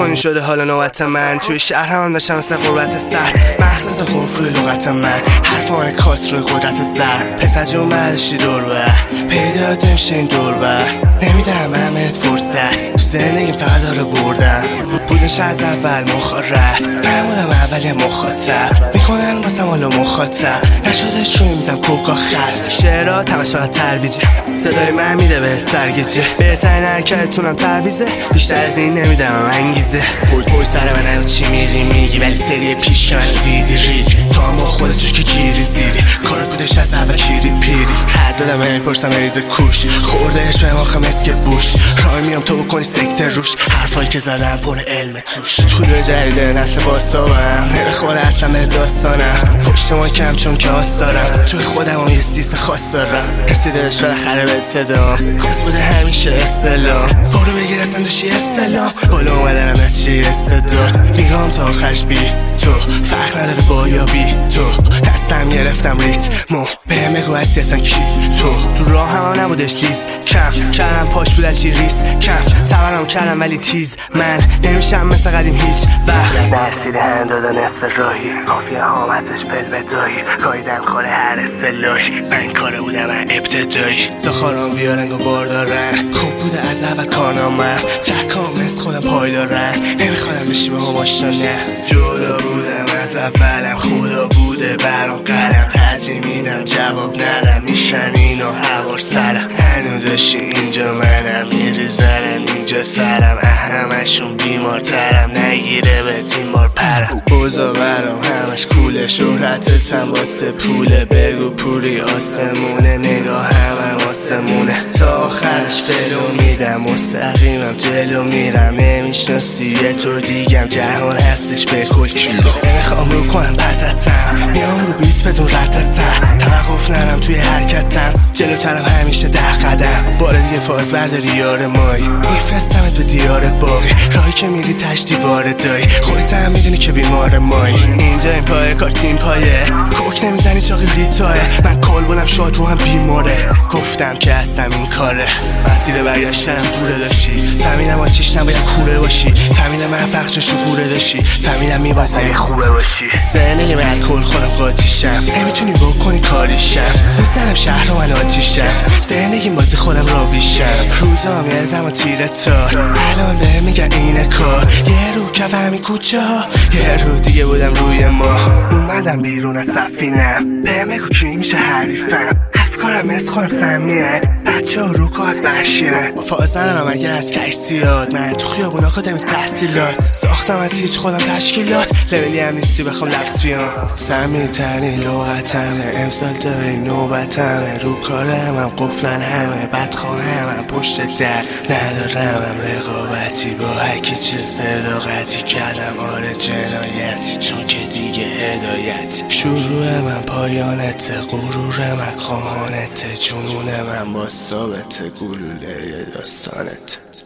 کنی شده حالا نوبت من. توی شهر هم داشتم مثل قربت سرد، محصد خوف روی لغت من، حرفان کاست روی قدرت زرد. پسر جون برداشتی دور بر پیدا نمیشه این دور بر، نمیدم همت فرصت تو زندگیم فقط داره بردم. بودش از اول مخارت، منم بودم اول مخاطب، میکنن واسم حالا مخاطب، نشدش روی میزم کوکا خط. شعرها تمش فقط ترویجه، صدای من میده به سرگیجه، بهترین حرکتتونم تعویزه، بیشتر از این نمیدم انگیزه. پوی سر من هم چی میگی ولی سری پیش که منو دیدی ریگ، تو هم با خودت توش که گیری زیدی، کارت بودش از اول کیری پیری. حد دادم میپرسم ریز کوش، خوردهش به ماخم اسک بوش، رای میام تو بکنی سکتر روش، حرفایی که زدم پر علم توش. طول جدید نسل باستابم نمیخوره اصلا به داستانم، پشت ما کم چون که آس دارم، جای خودم هم یه سیست خاص دارم. رسیدش بالاخره بهت صدام، خواست بوده همیشه استلام، برو بگیر اصلا داشتی استلام، بالا اومدنم از چی استداد، میگم تا آخرش بی تو فرق نداره با یا بی تو، دستم گرفتم ریتمو بهم بگو هستی اصلا کی تو راه هم نبودش لیز، کم کردم پاش بود از چی ریس، کم تورم کردم ولی تیز، من نمیشم مثل قدیم هیچ وقت. درسیده هم داده نصف راهی، کافیه هامتش بلبدایی، گایدن خوره هر اصلاحی، من کاره بودم من ابتدایی، زخاران بیارنگ و بار دارن، خوب بوده از اول کانامم، تکام از خودم پای دارن، نمیخوادم بشی به هم آشنانه، جدا بودم از اولم، خدا بوده برام قلم، ترجیح میدم جواب ندم، میشن اینو هوار سرم، هنو داشتی اینجا منم، میریزنم اینجا سرم، همشون بیمارترم، نگیره به تیم بار پرم، بوزا برام همش کوله، شهرتتم واسه پوله، بگو پوری آسمونه، نگاه همم آسمونه، تا آخرش فلو میدم، مستقیمم جلو میرم، نمیشناسی یه طور دیگم، جهان هستش به کل کیلو، نمیخوام رو کنم پتتم، میام رو بیت بدون ردتم، توقف نرم توی حرکتم، جلوترم همیشه 10 قدم، بار دیگه فاز برداری یار مای، میفرستمت به دیار باقی، راهی که میری تش دیوار دایی، خودت هم میدونی که بیمار مایی، اینجا این پایه کار تیم پایه، کوک نمیزنی چاقی ریتاه، من کال بولم شاد رو هم بیماره، گفتم که هستم این کاره، مسیر برگشتنم دوره داشتی، فهمیدم آتیش نباید کوره باشی، فهمیدم من فخششو گوره داشی، فهمیدم میبازه خوبه باشی، زندگی من الکل خودم قاتیشم، نمیتونی بکنی کاریشم، میزنم شهر رو من آتیشم، زندگی بازی خودم راویشم، روزام یه زمان تیره تار، الان به میگن اینه کار، یه رو کف همین کوچه ها، یه رو دیگه بودم روی ما، اومدم بیرون از سفینم، به بگو کی میشه حریفم، افکارم مثل خودم سمیه، بچه ها رو کاز وحشیه، فازنم اگه از کشتیات، من تو خیابونا خودم یک تحصیلات، ساختم از هیچ خودم تشکیلات، لبلی هم نیستی بخوام لفظ بیام، سمی ترین لغتمه، امسال داری نوبتمه، رو کارم هم قفلن همه، بدخواهم هم پشت در، ندارم هم رقابتی با هرکی چه صداقتی، کردم آره جنایتی، چون که دیگه هدایت، شروع من پایانت، غرور من خواهانت، جنون من با ثابت، گلوله داستانت.